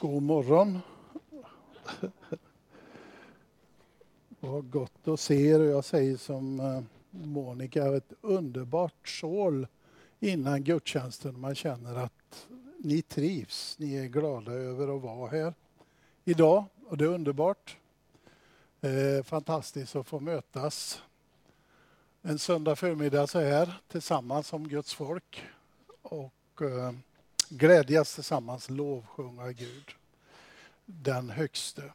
God morgon. Vad gott att se er. Jag säger som Monica, ett underbart sol innan gudstjänsten. Man känner att ni trivs, ni är glada över att vara här idag. Och det är underbart. Fantastiskt att få mötas en söndag förmiddag så här tillsammans som Guds folk. Och glädjas tillsammans, lovsjunga Gud, den högste.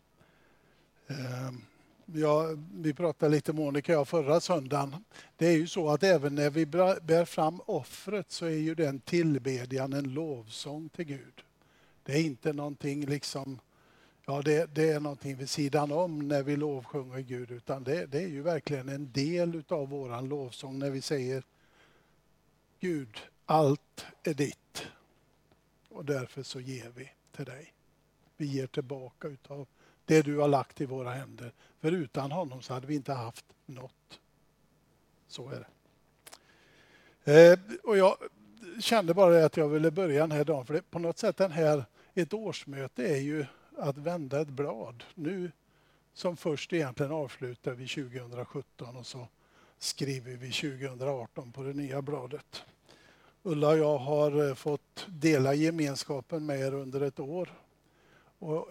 Vi pratade lite Monica och jag förra söndagen. Det är ju så att även när vi bär fram offret så är ju den tillbedjan en lovsång till Gud. Det är inte någonting liksom, det är någonting vid sidan om när vi lovsjunger Gud, utan det är ju verkligen en del av våran lovsång när vi säger Gud, allt är ditt och därför så ger vi till dig. Vi ger tillbaka utav det du har lagt i våra händer. För utan honom så hade vi inte haft något. Så är det. Och jag kände bara att jag ville börja den här dagen. För det, på något sätt ett årsmöte är ju att vända ett blad. Nu som först egentligen avslutar vi 2017 och så skriver vi 2018 på det nya bladet. Ulla och jag har fått dela gemenskapen med er under ett år. Och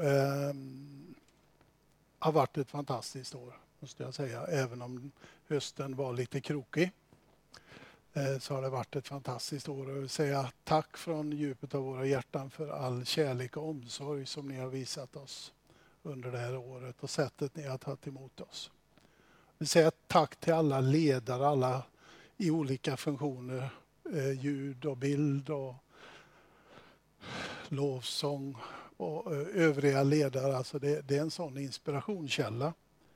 har varit ett fantastiskt år, måste jag säga. Även om hösten var lite krokig så har det varit ett fantastiskt år. Och jag vill säga tack från djupet av våra hjärtan för all kärlek och omsorg som ni har visat oss under det här året och sättet ni har tagit emot oss. Jag vill säga tack till alla ledare, alla i olika funktioner, ljud och bild och lovsång och övriga ledare. Alltså det är en sån inspirationskälla.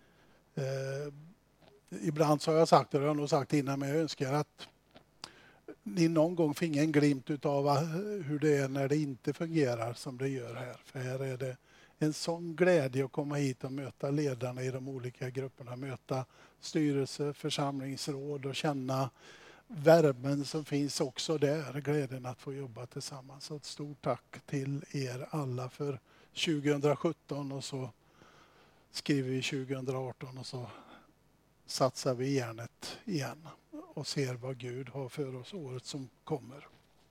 Ibland så har jag sagt det, och jag har nog sagt innan, men jag önskar att ni någon gång fick en glimt av hur det är när det inte fungerar som det gör här. För här är det en sån glädje att komma hit och möta ledarna i de olika grupperna, möta styrelse, församlingsråd och känna värmen som finns också där, glädjen att få jobba tillsammans. Så ett stort tack till er alla för 2017 och så skriver vi 2018 och så satsar vi järnet igen och ser vad Gud har för oss året som kommer.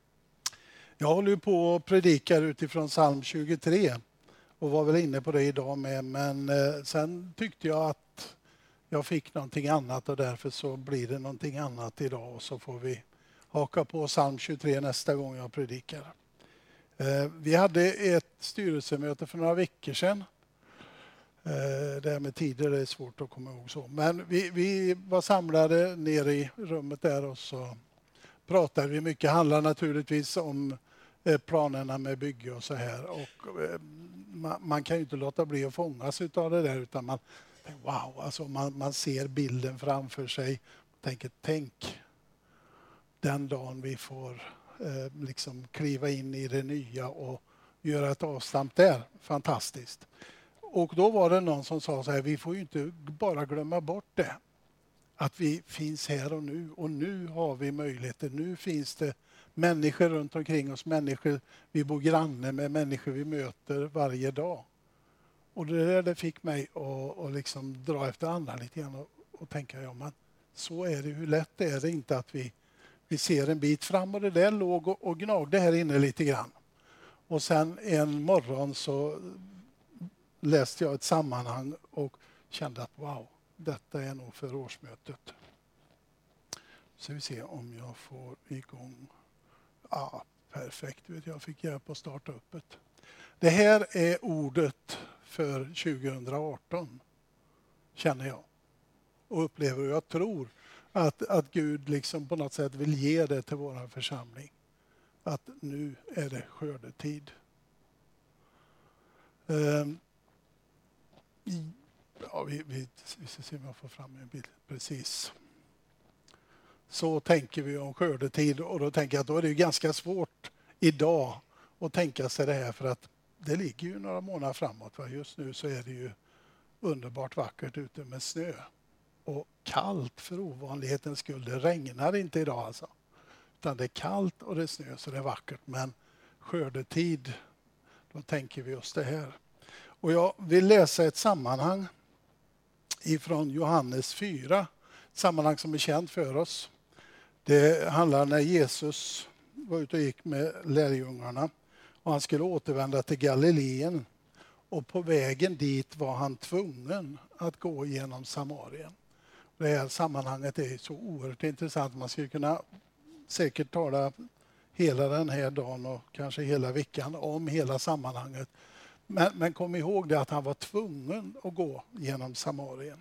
Jag håller på och predikar utifrån psalm 23 och var väl inne på det idag med, men sen tyckte jag att jag fick någonting annat och därför så blir det någonting annat idag och så får vi haka på psalm 23 nästa gång jag predikar. Vi hade ett styrelsemöte för några veckor sedan. Det här med tider är svårt att komma ihåg så. Men vi var samlade nere i rummet där och så pratade vi mycket. Det handlar naturligtvis om planerna med bygge och så här. Och man kan ju inte låta bli att fångas av det där utan wow, alltså man ser bilden framför sig och tänk den dagen vi får liksom kliva in i det nya och göra ett avstamp där. Fantastiskt. Och då var det någon som sa så här, vi får ju inte bara glömma bort det. Att vi finns här och nu har vi möjligheter. Nu finns det människor runt omkring oss, människor vi bor granne med, människor vi möter varje dag. Och det fick mig att liksom dra efter andan lite grann och tänka, ja men så är det, hur lätt är det inte att vi ser en bit fram och det där låg och gnagde här inne lite grann. Och sen en morgon så läste jag ett sammanhang och kände att wow, detta är nog för årsmötet. Så vi ser om jag får igång. Ja, perfekt, jag fick hjälp att starta upp det. Det här är ordet för 2018, känner jag. Och upplever och jag tror att Gud liksom på något sätt vill ge det till vår församling. Att nu är det skördetid. Vi ska se om jag får fram en bild. Precis. Så tänker vi om skördetid och då tänker jag att då är det ju ganska svårt idag att tänka sig det här för att det ligger ju några månader framåt. Va? Just nu så är det ju underbart vackert ute med snö. Och kallt för ovanlighetens skull. Det regnar inte idag alltså. Utan det är kallt och det är snö så det är vackert. Men skördetid, då tänker vi oss det här. Och jag vill läsa ett sammanhang ifrån Johannes 4, sammanhang som är känt för oss. Det handlar när Jesus var ute och gick med lärjungarna och han skulle återvända till Galileen. Och på vägen dit var han tvungen att gå genom Samarien. Det här sammanhanget är så oerhört intressant. Man skulle kunna säkert tala hela den här dagen och kanske hela veckan om hela sammanhanget. Men kom ihåg det att han var tvungen att gå genom Samarien.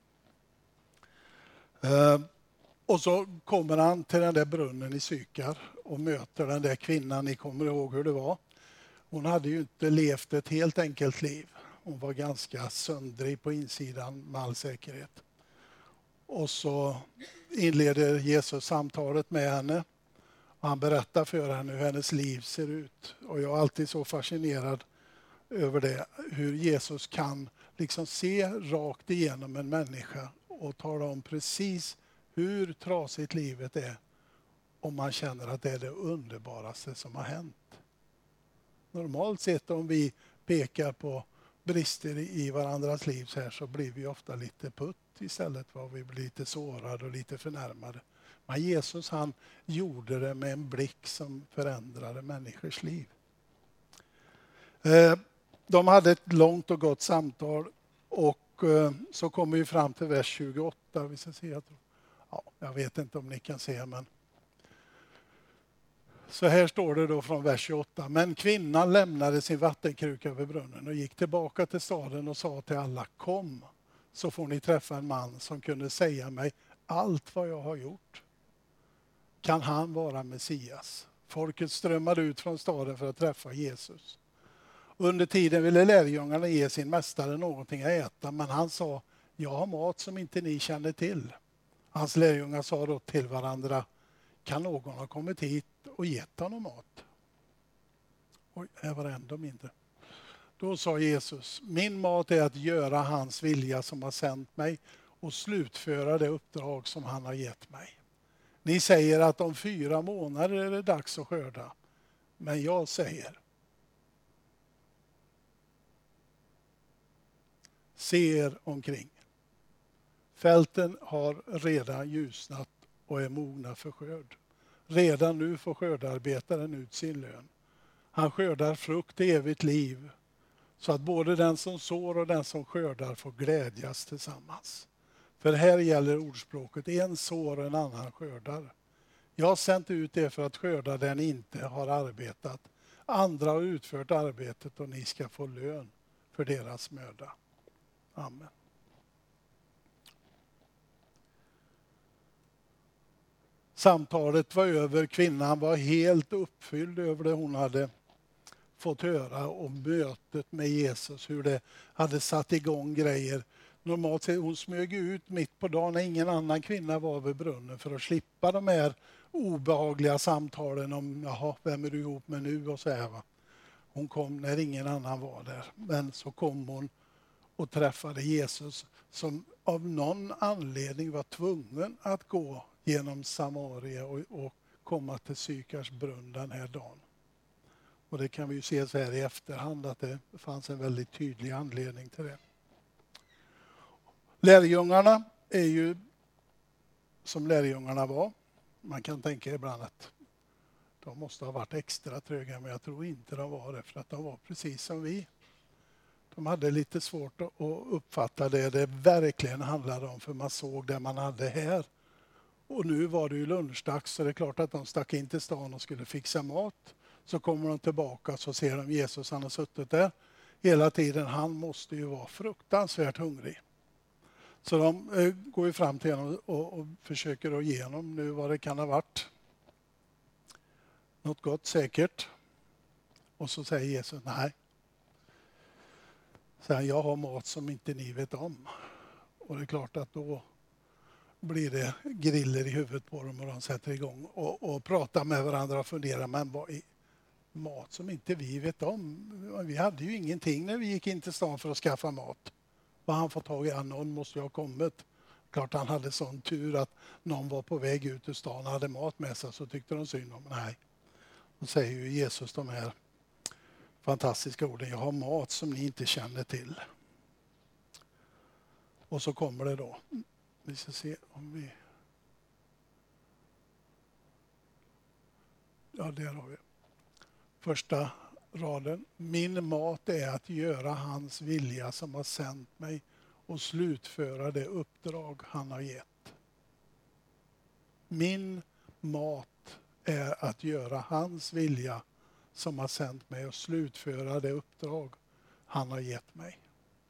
Och så kommer han till den där brunnen i Sykar och möter den där kvinnan. Ni kommer ihåg hur det var. Hon hade ju inte levt ett helt enkelt liv. Hon var ganska söndrig på insidan med all säkerhet. Och så inleder Jesus samtalet med henne. Han berättar för henne hur hennes liv ser ut. Och jag är alltid så fascinerad över det. Hur Jesus kan liksom se rakt igenom en människa och tala om precis hur trasigt livet är. Om man känner att det är det underbaraste som har hänt. Normalt sett om vi pekar på brister i varandras liv så här så blir vi ofta lite putt istället för att vi blir lite sårade och lite förnärmade. Men Jesus han gjorde det med en blick som förändrade människors liv. De hade ett långt och gott samtal och så kommer vi fram till vers 28. Vi ska se, jag vet inte om ni kan se men så här står det då från vers 28. Men kvinnan lämnade sin vattenkruka över brunnen och gick tillbaka till staden och sa till alla: kom, så får ni träffa en man som kunde säga mig allt vad jag har gjort. Kan han vara Messias? Folket strömmade ut från staden för att träffa Jesus. Under tiden ville lärjungarna ge sin mästare någonting att äta, men han sa: jag har mat som inte ni känner till. Hans lärjungar sa då till varandra: kan någon ha kommit hit och gett honom mat? Oj, här var det ändå mindre. Då sa Jesus: min mat är att göra hans vilja som har sänt mig och slutföra det uppdrag som han har gett mig. Ni säger att om 4 månader är det dags att skörda. Men jag säger: se er omkring. Fälten har redan ljusnat och är mogna för skörd. Redan nu får skördarbetararen ut sin lön. Han skördar frukt i evigt liv, så att både den som sår och den som skördar får glädjas tillsammans. För här gäller ordspråket: en sår och en annan skördar. Jag har sänt ut er för att skörda den inte har arbetat. Andra har utfört arbetet och ni ska få lön för deras möda. Amen. Samtalet var över. Kvinnan var helt uppfylld över det hon hade fått höra om mötet med Jesus. Hur det hade satt igång grejer. Normalt sett hon smög ut mitt på dagen när ingen annan kvinna var vid brunnen för att slippa de här obehagliga samtalen om jaha, vem är du ihop med nu och så här. Va? Hon kom när ingen annan var där. Men så kom hon och träffade Jesus som av någon anledning var tvungen att gå genom Samaria och komma till Sykars brunn den här dagen. Och det kan vi ju se så här i efterhand att det fanns en väldigt tydlig anledning till det. Lärjungarna är ju som lärjungarna var. Man kan tänka ibland att de måste ha varit extra tröga, men jag tror inte de var det, för att de var precis som vi. De hade lite svårt att uppfatta det verkligen handlade om, för man såg det man hade här. Och nu var det ju lunchdags, så det är klart att de stack in till stan och skulle fixa mat. Så kommer de tillbaka så ser de Jesus, han har suttit där hela tiden. Han måste ju vara fruktansvärt hungrig. Så de går ju fram till honom och försöker att ge honom nu vad det kan ha varit. Något gott säkert. Och så säger Jesus: nej. Så jag har mat som inte ni vet om. Och det är klart att då blir det griller i huvudet på dem och de sätter igång och pratar med varandra och funderar. Men vad är mat som inte vi vet om? Vi hade ju ingenting när vi gick in till stan för att skaffa mat. Vad han fått tag i? Någon måste ju ha kommit. Klart han hade sån tur att någon var på väg ut ur stan och hade mat med sig, så tyckte de synd om. Nej, då säger ju Jesus de här: fantastiska orden, jag har mat som ni inte känner till. Och så kommer det då. Vi ska se om vi... Ja, där har vi. Första raden. Min mat är att göra hans vilja som har sänt mig och slutföra det uppdrag han har gett. Min mat är att göra hans vilja som har sänt mig och slutföra det uppdrag han har gett mig.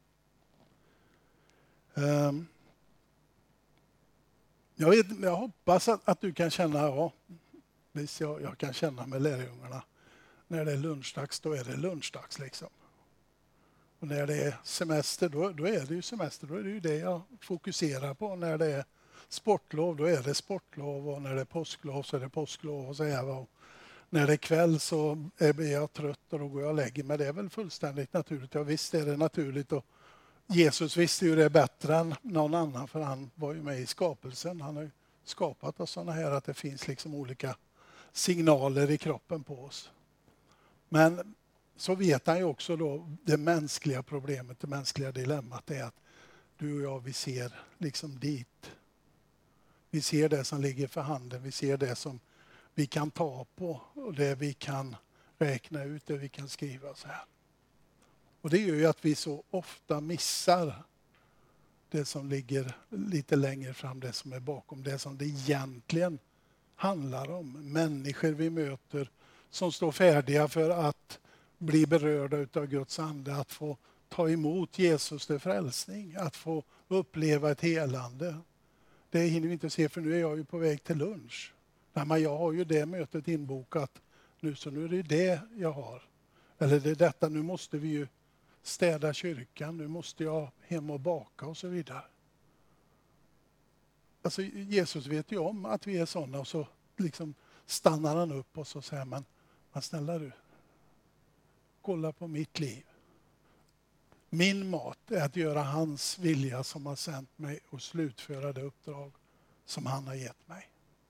Jag hoppas att du kan känna, ja, visst jag kan känna med lärjungarna. När det är lunchdags, då är det lunchdags liksom. Och när det är semester, då är det ju semester. Då är det ju det jag fokuserar på. När det är sportlov, då är det sportlov. Och när det är påsklov så är det påsklov. Och så här, när det är kväll så är jag trött och då går jag och lägger mig. Det är väl fullständigt naturligt. Ja, visst är det naturligt. Och Jesus visste ju det bättre än någon annan, för han var ju med i skapelsen. Han har ju skapat oss sådana här att det finns liksom olika signaler i kroppen på oss. Men så vet han ju också då det mänskliga problemet, det mänskliga dilemmat är att du och jag, vi ser liksom dit. Vi ser det som ligger för handen, vi ser det som vi kan ta på och det vi kan räkna ut, det vi kan skriva så här. Och det gör ju att vi så ofta missar det som ligger lite längre fram, det som är bakom, det som det egentligen handlar om. Människor vi möter som står färdiga för att bli berörda av Guds ande, att få ta emot Jesus till frälsning, att få uppleva ett helande. Det hinner vi inte se, för nu är jag ju på väg till lunch. Men jag har ju det mötet inbokat nu, så nu är det det jag har. Eller det är detta, nu måste vi ju städa kyrkan, nu måste jag hem och baka och så vidare. Alltså Jesus vet ju om att vi är sådana, och så liksom stannar han upp och så säger man snälla du, kolla på mitt liv. Min mat är att göra hans vilja som har sänt mig och slutföra det uppdrag som han har gett mig.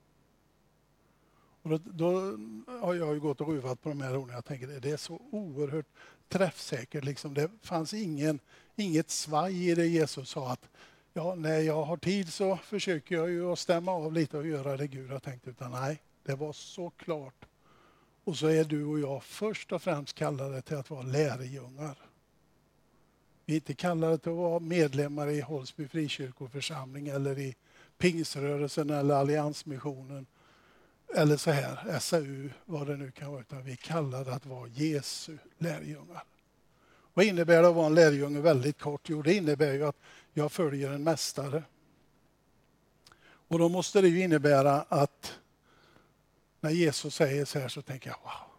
Och då har jag ju gått och ruvat på de här orden. Jag tänker att det är så oerhört träffsäkert. Liksom. Det fanns inget svaj i det Jesus sa att ja, när jag har tid så försöker jag ju att stämma av lite och göra det Gud har tänkt. Utan nej, det var så klart. Och så är du och jag först och främst kallade till att vara lärjungar. Vi är inte kallade till att vara medlemmar i Hållsby frikyrkoförsamling eller i Pingsrörelsen eller Alliansmissionen. Eller så här, SAU, vad det nu kan vara. Utan vi är kallade att vara Jesu lärjungar. Vad innebär det att vara en lärjunge väldigt kort? Jo, det innebär ju att jag följer en mästare. Och då måste det ju innebära att när Jesus säger så här så tänker jag, wow.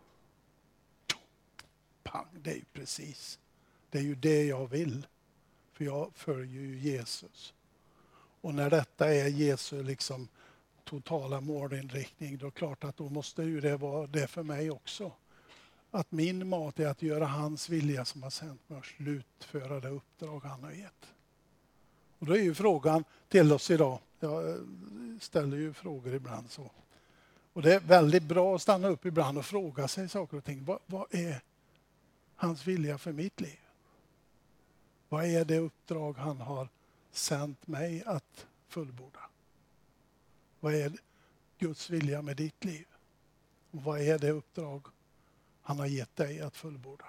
Pang, det är ju precis. Det är ju det jag vill. För jag följer ju Jesus. Och när detta är Jesu liksom totala målinriktning, då är det klart att då måste ju det vara det för mig också. Att min mat är att göra hans vilja som har sänt mig och slutföra det uppdrag han har gett. Och då är ju frågan till oss idag, jag ställer ju frågor ibland så. Och det är väldigt bra att stanna upp ibland och fråga sig saker och ting. Vad är hans vilja för mitt liv? Vad är det uppdrag han har sänt mig att fullborda? Vad är Guds vilja med ditt liv? Och vad är det uppdrag han har gett dig att fullborda?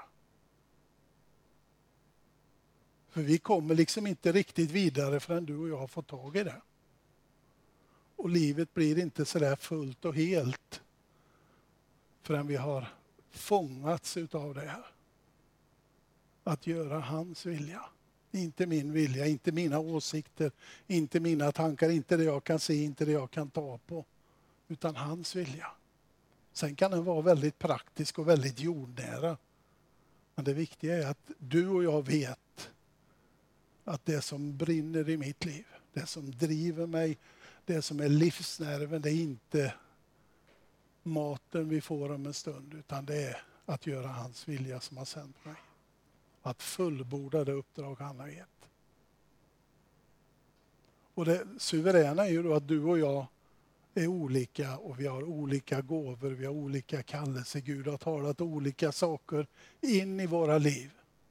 För vi kommer liksom inte riktigt vidare förrän du och jag har fått tag i det. Och livet blir inte så där fullt och helt förrän vi har fångats utav det här. Att göra hans vilja. Inte min vilja, inte mina åsikter, inte mina tankar, inte det jag kan se, inte det jag kan ta på. Utan hans vilja. Sen kan den vara väldigt praktisk och väldigt jordnära. Men det viktiga är att du och jag vet att det som brinner i mitt liv, det som driver mig, det som är livsnerven, det är inte maten vi får om en stund, utan det är att göra hans vilja som har sänt mig. Att fullborda det uppdrag han har gett. Och det suveräna är ju då att du och jag är olika och vi har olika gåvor, vi har olika kallelser. Gud har talat olika saker in i våra liv.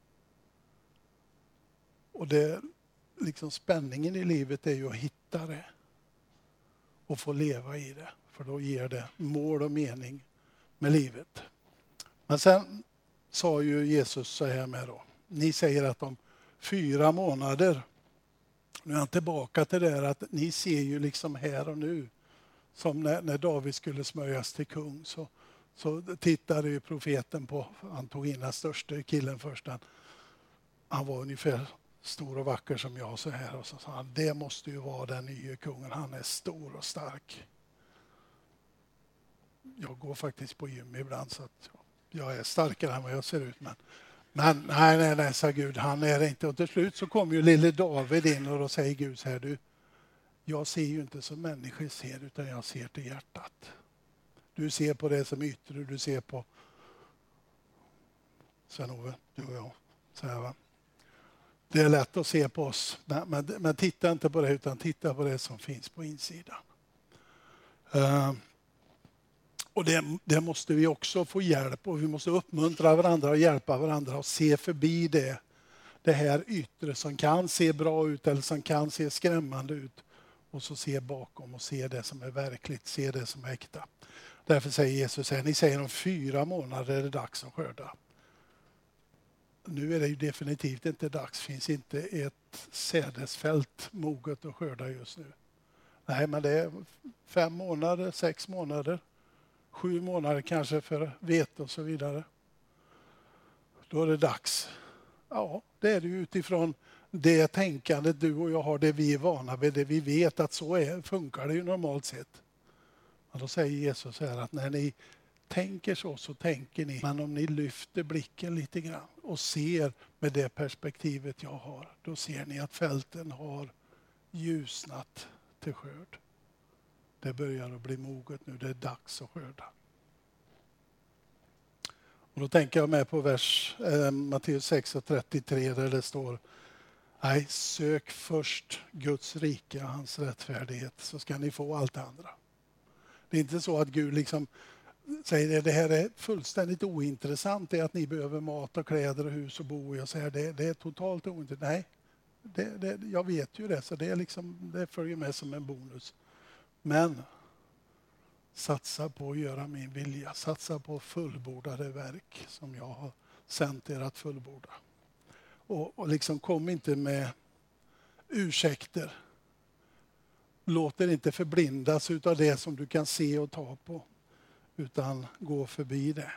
Och det liksom spänningen i livet är ju att hitta det och få leva i det. För då ger det mål och mening med livet. Men sen sa ju Jesus så här med då. Ni säger att om 4 månader, nu är jag tillbaka till det där att ni ser ju liksom här och nu. Som när David skulle smörjas till kung så tittade ju profeten på, han tog in den största killen först. Han var ungefär stor och vacker som jag så här. Och så sa han, det måste ju vara den nya kungen, han är stor och stark. Jag går faktiskt på gym ibland så att jag är starkare än vad jag ser ut. Men nej, sa Gud, han är det inte. Och till slut så kom ju lille David in och då säger Gud så här, du, jag ser ju inte som människor ser utan jag ser till hjärtat. Du ser på det som yttre, du ser på Sven-Ove, du och jag. Så här, va? Det är lätt att se på oss, men titta inte på det utan titta på det som finns på insidan. Och det måste vi också få hjälp och vi måste uppmuntra varandra och hjälpa varandra och se förbi det här yttre som kan se bra ut eller som kan se skrämmande ut. Och så se bakom och se det som är verkligt, se det som är äkta. Därför säger Jesus här, ni säger om 4 månader är det dags att skörda. Nu är det ju definitivt inte dags, finns inte ett sädesfält moget att skörda just nu. Nej, men det är 5 månader, 6 månader, 7 månader kanske för vete och så vidare. Då är det dags. Ja, det är det ju utifrån det tänkandet du och jag har, det vi är vana vid, det vi vet att så funkar det ju normalt sett. Och då säger Jesus här att när ni tänker så tänker ni. Men om ni lyfter blicken lite grann och ser med det perspektivet jag har, då ser ni att fälten har ljusnat till skörd. Det börjar att bli moget nu, det är dags att skörda. Och då tänker jag med på Matteus 6:33 där det står, nej, sök först Guds rike och hans rättfärdighet så ska ni få allt det andra. Det är inte så att Gud liksom säger att det här är fullständigt ointressant, det är att ni behöver mat och kläder och hus och bo i och så här. Det är totalt ointressant. Nej, jag vet ju det så det följer med som en bonus. Men satsa på att göra min vilja, satsa på fullbordade verk som jag har sänt er att fullborda. Och liksom kom inte med ursäkter. Låt er inte förblindas utav det som du kan se och ta på. Utan gå förbi det.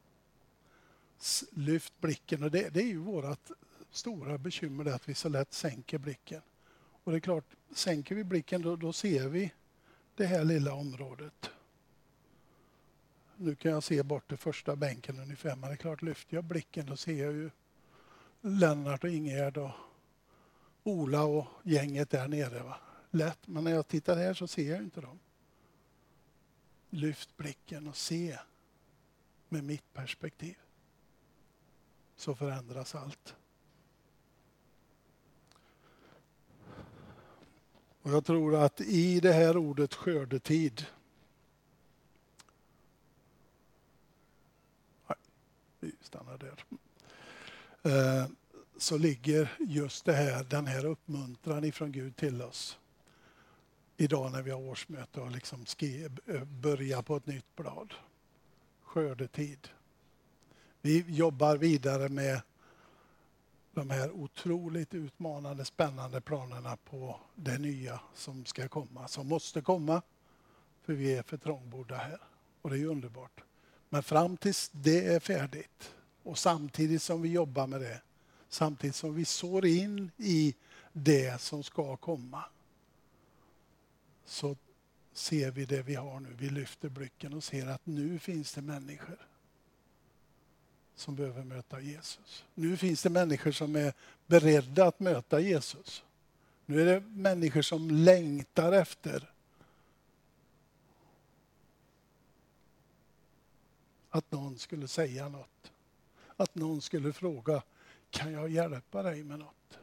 Lyft blicken. Och det är ju vårt stora bekymmer att vi så lätt sänker blicken. Och det är klart, sänker vi blicken då ser vi det här lilla området. Nu kan jag se bort till första bänken ungefär. Men det är klart, lyfter jag blicken då ser jag ju Lennart och Ingerd och Ola och gänget där nere. Va? Lätt, men när jag tittar här så ser jag inte dem. Lyft blicken och se med mitt perspektiv. Så förändras allt. Och jag tror att i det här ordet skördetid. Nej, vi stannar där. Så ligger just den här uppmuntran ifrån Gud till oss. Idag när vi har årsmöte och liksom börja på ett nytt blad. Skördetid. Vi jobbar vidare med de här otroligt utmanande, spännande planerna på det nya som ska komma. Som måste komma, för vi är för trångbodda här. Och det är underbart. Men fram tills det är färdigt och samtidigt som vi jobbar med det, samtidigt som vi sår in i det som ska komma, så ser vi det vi har nu. Vi lyfter blicken och ser att nu finns det människor som behöver möta Jesus. Nu finns det människor som är beredda att möta Jesus. Nu är det människor som längtar efter att någon skulle säga något. Att någon skulle fråga, kan jag hjälpa dig med något?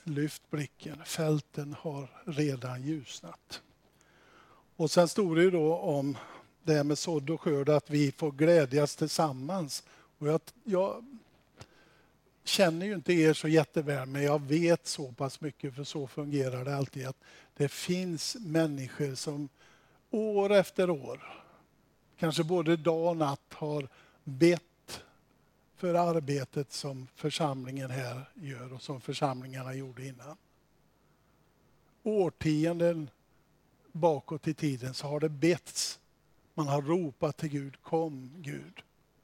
lyft blicken. Fälten har redan ljusnat. Och sen stod det ju då om det här med sådd och skörd, att vi får glädjas tillsammans. Och jag känner ju inte er så jätteväl, men jag vet så pass mycket, för så fungerar det alltid, att det finns människor som år efter år, kanske både dag och natt, har bett för arbetet som församlingen här gör och som församlingarna gjorde innan. Årtionden bakåt i tiden så har det betts. Man har ropat till Gud, kom Gud.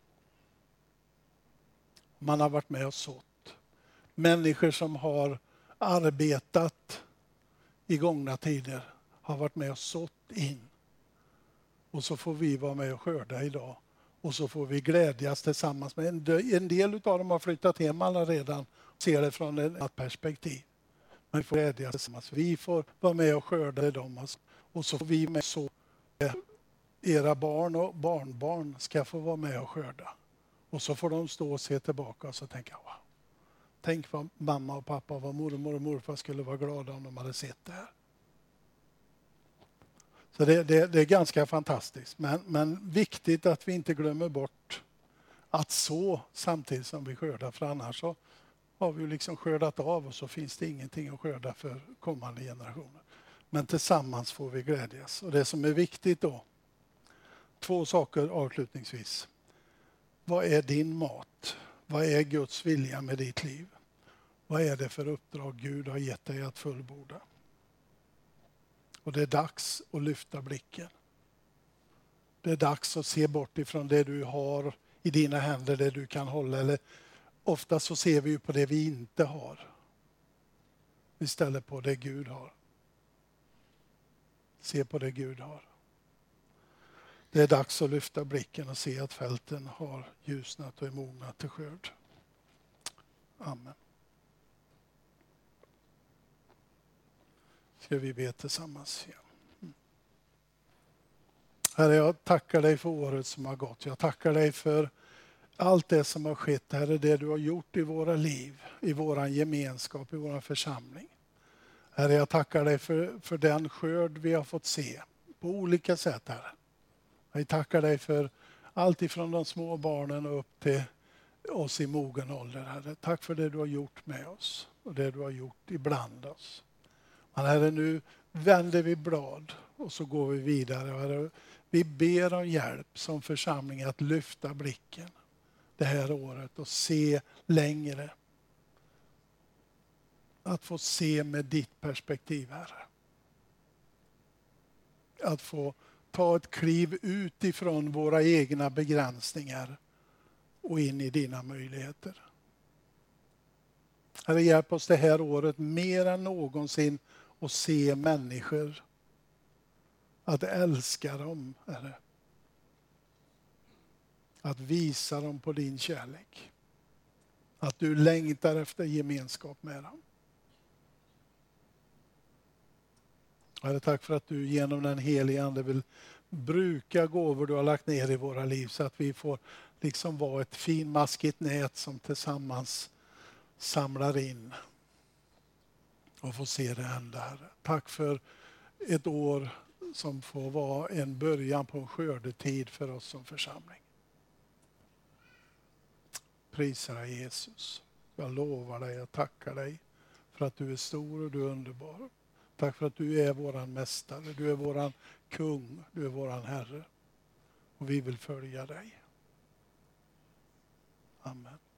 Man har varit med och sått. Människor som har arbetat i gångna tider har varit med och sått in. Och så får vi vara med och skörda idag. Och så får vi glädjas tillsammans med en del av dem har flyttat hem alla redan och ser det från ett annat perspektiv. Men vi får glädjas tillsammans. Vi får vara med och skörda det de har. Och så får vi med så era barn och barnbarn ska få vara med och skörda. Och så får de stå och se tillbaka och så tänka, wow. Tänk vad mamma och pappa, vad mormor och morfar skulle vara glada om de hade sett det här. Så det är ganska fantastiskt. Men viktigt att vi inte glömmer bort att så samtidigt som vi skördar. För annars så har vi ju liksom skördat av och så finns det ingenting att skörda för kommande generationer. Men tillsammans får vi glädjas. Och det som är viktigt då, 2 saker avslutningsvis. Vad är din mat? Vad är Guds vilja med ditt liv? Vad är det för uppdrag Gud har gett dig att fullborda? Och det är dags att lyfta blicken. Det är dags att se bort ifrån det du har i dina händer, det du kan hålla. Eller ofta så ser vi ju på det vi inte har. Istället på det Gud har. Se på det Gud har. Det är dags att lyfta blicken och se att fälten har ljusnat och är mognat till skörd. Amen. Ska vi be tillsammans igen. Herre, jag tackar dig för året som har gått. Jag tackar dig för allt det som har skett. Herre, det du har gjort i våra liv, i vår gemenskap, i vår församling. Herre, jag tackar dig för den skörd vi har fått se på olika sätt, Herre. Jag tackar dig för allt ifrån de små barnen och upp till oss i mogen ålder, Herre. Tack för det du har gjort med oss och det du har gjort ibland oss. Men Herre, nu vänder vi blad och så går vi vidare. Herre, vi ber om hjälp som församling att lyfta blicken det här året och se längre. Att få se med ditt perspektiv, Herre. Att få ta ett kliv utifrån våra egna begränsningar och in i dina möjligheter. Herre, hjälp oss det här året mer än någonsin att se människor. Att älska dem, Herre. Att visa dem på din kärlek. Att du längtar efter gemenskap med dem. Herre, tack för att du genom den heliga Ande vill bruka gåvor du har lagt ner i våra liv så att vi får liksom vara ett finmaskigt nät som tillsammans samlar in och får se det hända, Herre. Tack för ett år som får vara en början på en skördetid för oss som församling. Prisa dig, Jesus. Jag lovar dig, jag tackar dig för att du är stor och du är underbar. Tack för att du är våran mästare, du är våran kung, du är våran Herre. Och vi vill följa dig. Amen.